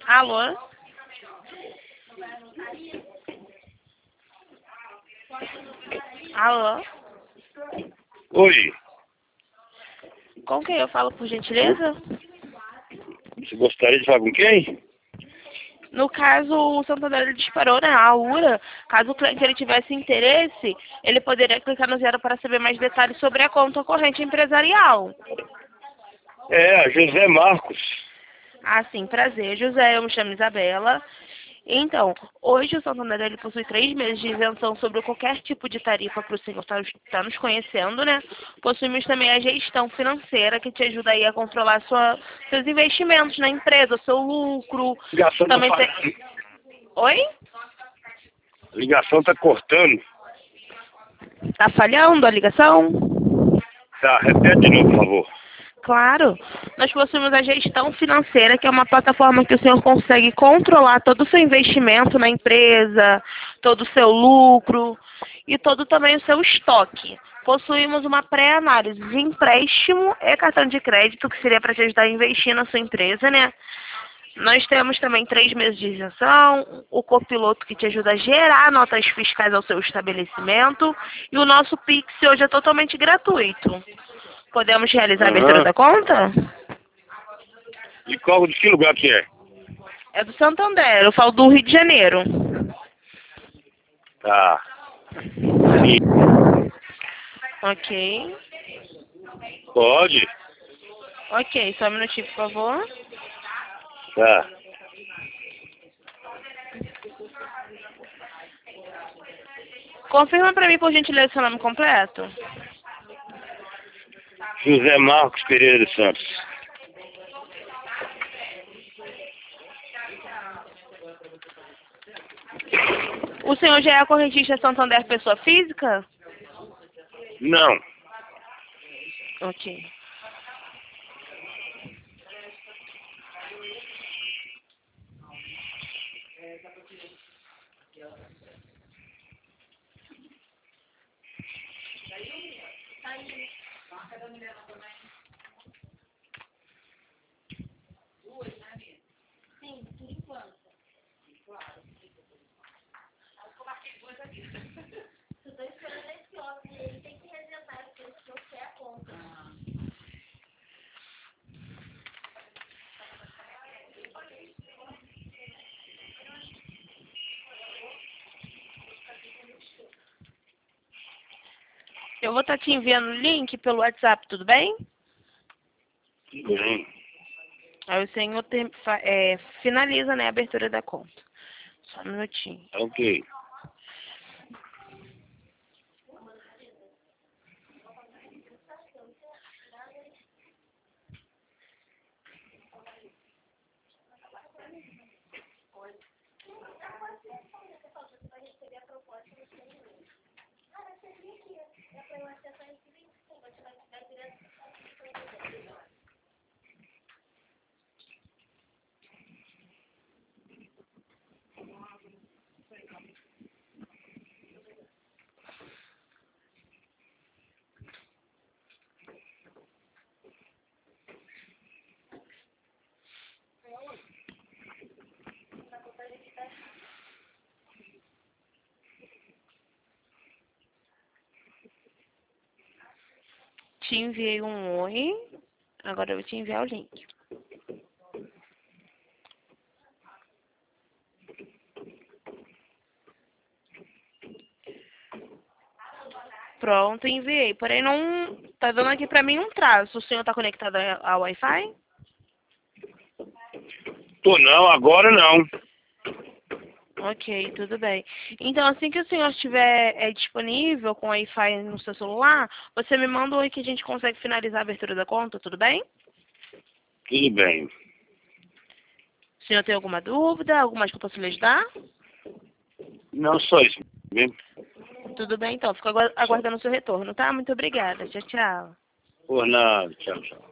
Alô? Alô? Oi, Com quem eu falo, por gentileza? você gostaria de falar com quem? No caso, o Santander ele disparou, né, a URA. Caso o cliente ele tivesse interesse, ele poderia clicar no 0 para saber mais detalhes sobre a conta corrente empresarial. É, José Marcos. Ah, sim, prazer, José. Eu me chamo Isabela. Então, hoje o Santander ele possui 3 meses de isenção sobre qualquer tipo de tarifa para o senhor estar nos conhecendo, né? Possuímos também a gestão financeira que te ajuda aí a controlar seus investimentos na empresa, o seu lucro. Ligação tá Também tem... falhando. Oi? Ligação tá cortando. Tá falhando a ligação? Tá, repete de novo, por favor. Claro, nós possuímos a gestão financeira, que é uma plataforma que o senhor consegue controlar todo o seu investimento na empresa, todo o seu lucro e todo também o seu estoque. Possuímos uma pré-análise de empréstimo e cartão de crédito, que seria para te ajudar a investir na sua empresa, né? Nós temos também 3 meses de isenção, o copiloto que te ajuda a gerar notas fiscais ao seu estabelecimento e o nosso Pix hoje é totalmente gratuito. Podemos realizar a abertura Aham. da conta? De que lugar que é? É do Santander, eu falo do Rio de Janeiro. Tá. E Ok. pode? Ok, só um minutinho, por favor. Tá. Confirma pra mim, por gentileza, seu nome completo. José Marcos Pereira dos Santos. O senhor já é a correntista Santander pessoa física? Não. Ok. Eu vou estar te enviando o link pelo WhatsApp, tudo bem? Tudo bem. Aí o senhor finaliza, né, a abertura da conta. Só um minutinho. Ok. Te enviei um oi. Agora eu vou te enviar o link. Pronto, enviei. Porém, não tá dando aqui pra mim um traço. O senhor tá conectado ao Wi-Fi? Tô não, agora não. Ok, tudo bem. Então, assim que o senhor estiver disponível com Wi-Fi no seu celular, você me manda um oi que a gente consegue finalizar a abertura da conta, tudo bem? Tudo bem. O senhor tem alguma dúvida? Alguma que eu possa lhe ajudar? Não só isso mesmo. Tudo bem, então. Fico aguardando o seu retorno, tá? Muito obrigada. Tchau, tchau. Por nada. Tchau, tchau.